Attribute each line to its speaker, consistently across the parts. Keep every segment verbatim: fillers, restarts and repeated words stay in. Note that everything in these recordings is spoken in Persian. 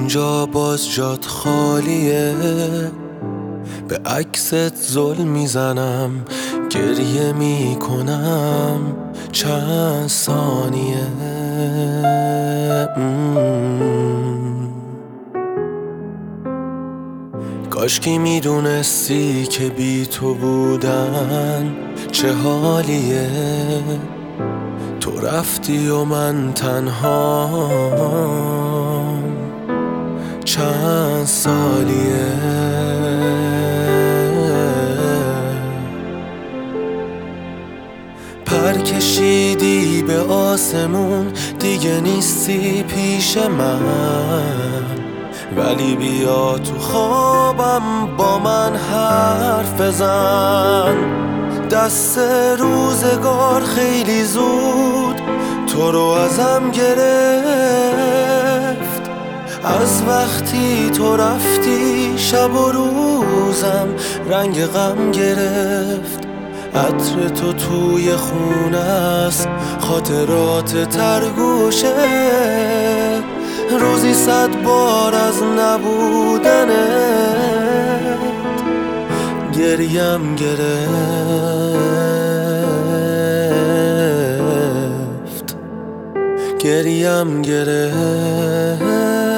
Speaker 1: اینجا باز جات خالیه، به عکست زل میزنم، گریه میکنم چند ثانیه. کاشکی میدونستی که بی تو بودن چه حالیه، تو رفتی و من تنهام چند سالیه. پر کشیدی به آسمون، دیگه نیستی پیش من، ولی بیا تو خوابم با من حرف بزن. دست روزگار خیلی زود تو رو ازم گرفت، از وقتی تو رفتی شب و روزم رنگ غم گرفت. عطر تو توی خونه است، خاطرات ترگوشه، روزی صد بار از نبودنت گریم گرفت، گریم گرفت.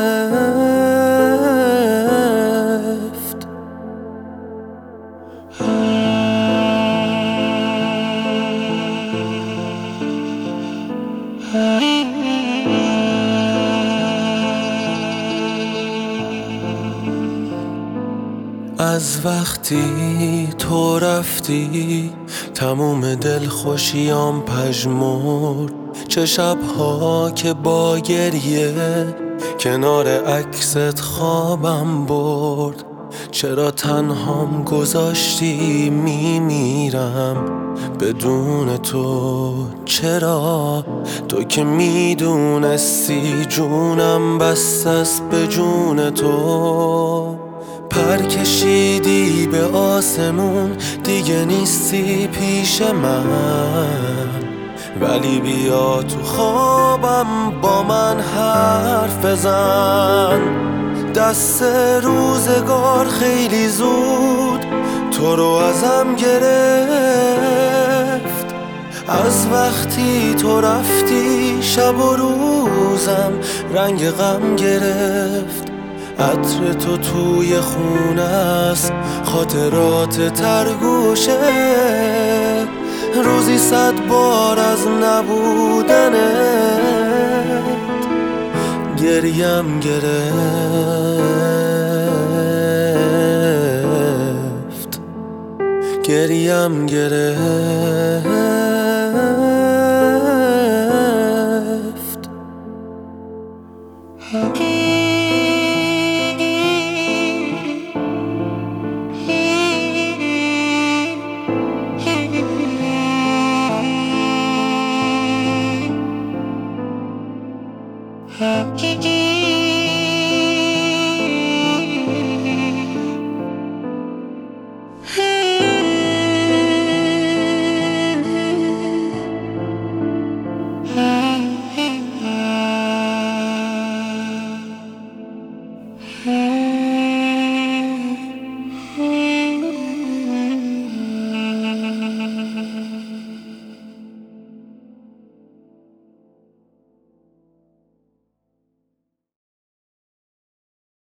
Speaker 1: از وقتی تو رفتی تموم دلخوشیام پژمرد، چه شبها که با گریه کنار عکست خوابم برد. چرا تنهام گذاشتی میمیرم بدون تو؟ چرا تو که میدونستی جونم بس است به جون تو؟ پر کشیدی به آسمون، دیگه نیستی پیش من، ولی بیا تو خوابم با من حرف بزن. دست روزگار خیلی زود تو رو ازم گرفت، از وقتی تو رفتی شب و روزم رنگ غم گرفت. عطر تو توی خونه است، خاطرات ترگوشه، روزی صد بار از نبودنت گریم گرفت، گریم گرفت.
Speaker 2: Happy